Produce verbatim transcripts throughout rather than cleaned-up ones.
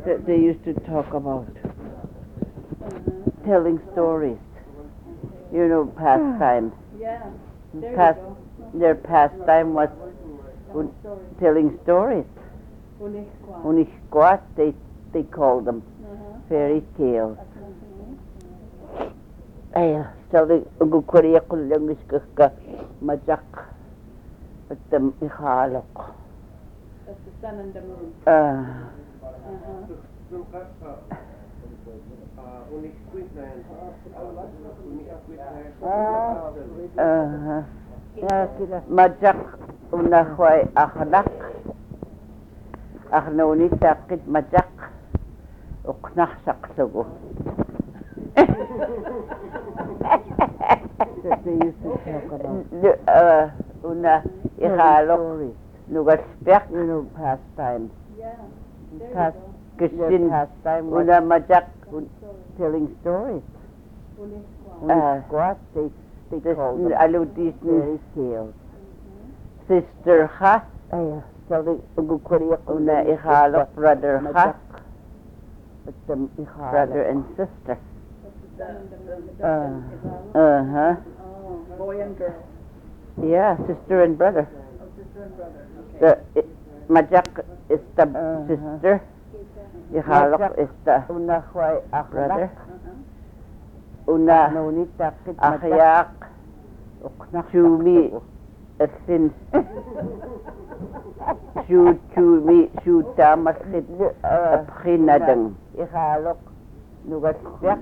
th- they used to talk about telling stories. You know, pastime. Yeah. There Past, you go. their pastime was un- telling stories. Unixqua. Unixquat, they they called them Uh-huh. fairy tales. Mhm. Ay, sabi ugu Korea kulang iskaka majak at them ihalok. That's the sun and the moon. Ah. Uh-huh. Uh, majak unahway akhlak akhnoni takit majak uknah saksugo. That they used to talk about. Uh, una ihalok nugat spek You know, pastimes. Yeah. There Past, you their Kishin pastime was una majak telling stories. go. Unixqua. Uh, Unixquat, they, they this called them aludis fairy tales. sister ha Ay, sabi ugu Korea una ihalok brother ha But them ihalok. brother and sister. That's the sun and the moon. The Uh, sun is out. uh-huh. Oh, boy and girl. Yeah, sister and brother. Oh, sister and brother. Okay. The it, majak is the Uh-huh. sister, ihalok is the Unahway brother. akhlak. Uh-huh. Una Akhnoni takit majak. akyak Uknah Shumi saksugo. asin shu chumi shu tamasit Uh, aprinadang ihalok nugat spek.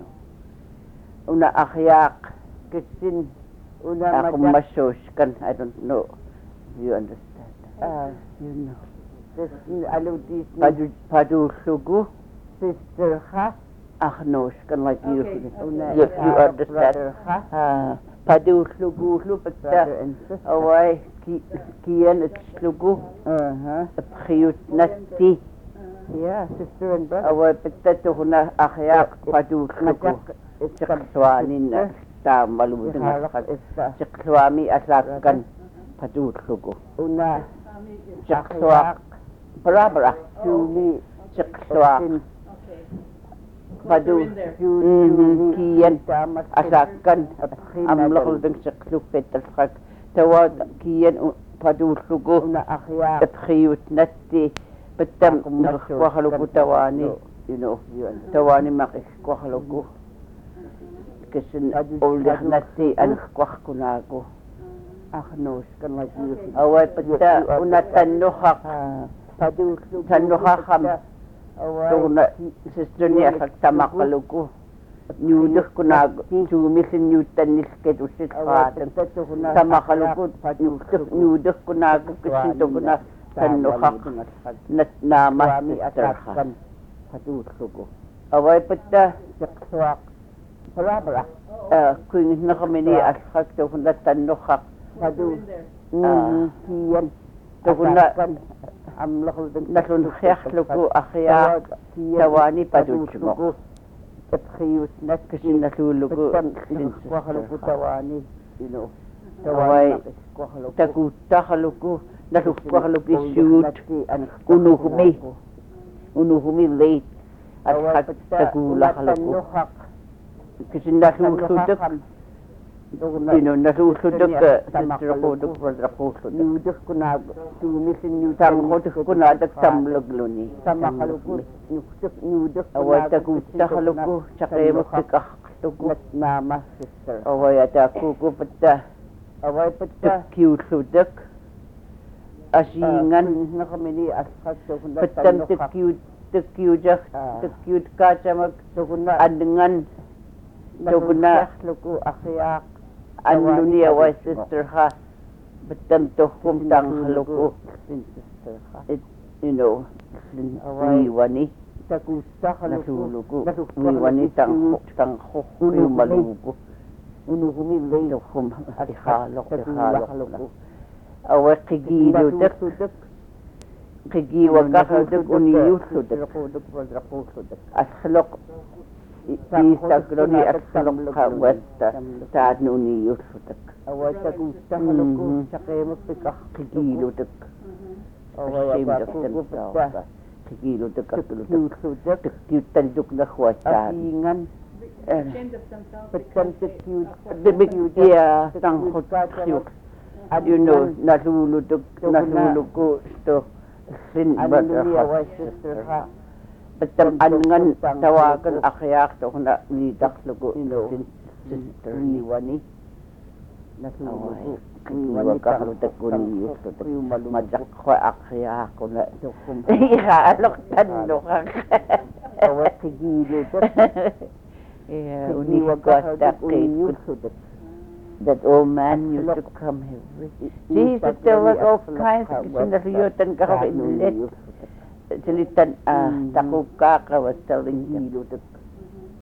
una akyak kisin Una ako majak. masyoskan. I don't know if you understand. Uh, You know. this aludis Padu padu sugu sister ha. achnoskan like you. Okay, Una You, you ihalok understand? brother ha. Ah, padu sugu Brother lupata and sister. away ki kian it sugu Uh-huh. apkhiyut nati Uh, Yeah, sister and brother. away patato huna akyak padu sugu Majak is the Sikswanin na sister. tamaludin Ihalok at is the sikswami asakan padu sugu una Tommy is- sikswak parabra Shumi sikswak Okay. padu Put her in there. mhm kian tamas asakan amlakul ding siklu petrfak tawad kian padu sugu una akyak. apkhiyut nati patam nakwahaluku tawani you know tawani makikwahaluku kisin ulik nati an kwahkunago Achnos kan like you. away pata una tanuhak Ah, padu tanuhakam away. tuna sister niya kaktamakaluku nyuduh kunago sumisin nyutan nisketu sikhatan tamakaluku nyuduh kunago kisin to kuna tanuhak nat nama sister ha Padu sugo. away pata Sikswak. Parabra. kuing na kami ni ashak to kuna tanuhak Padu. In there. Mm, kiyan. to kuna Asakan. Amlakul din. nasun khyakhluku akhya tawani padu sugo Tapkhiyut na kisin nasulugu Kwahaluku tawani. You know. away Kwahaluku. takutahaluku nasukwahaluku shoot unuhumi unuhumi late at hak tagulahaluku kisin nasusuduk you know nasusuduk sister ko duk brother ko suduk Nuduk kunag. Tumisin nuduk. tam ko duk kunadak tamlugluni Samakaluku. Nuduk. Nuduk. away takutahaluku sakemo tikahluku Nat mama sister. away atakuku pata Away pata. cute suduk asingan Na kami ni asfalt. petan tekiyut tekiyujak tekiyut kacamak Tukuna. adengan tukuna Luku akyak. anunia wa sister ha petan tohum tang haluku Sister ha. it you know wiwani Takusta nasuluku wiwani tang tang hohyu maluku Unuhumi lay. tohum ihalok ihalok awa kigilu tek kigiwa kahuduk uniyut suduk aslok isagroni aslok kawesta taad uniyut suduk Away takusta haluku. Sakay mo pika. kigilu tek Mhm. Away ashamed of takusta. themselves Kilo de kakulu Kiusutak. de kiutan duk na huatan. Asingan. Ashamed of themselves. Patan sa kiut. The big yeah, tang hot kiuk. You know, naluludog, nalulugo ito. Sin Ano ba niya, why sister ha? Batam angan tawagan akyak to na nidak lugo. Ino. Sister. Iwani. Nasulugo. Iwan ka halutak ko niyo. Majak ko akyak ko na. Dokum. Ihalok tando ka. Awat sigilo. Yeah, uni got that cake. That old man used to come here. Jesus, there was all kinds of sinariyutan ka ko inulit. Silitan, ah, takupaka was telling him.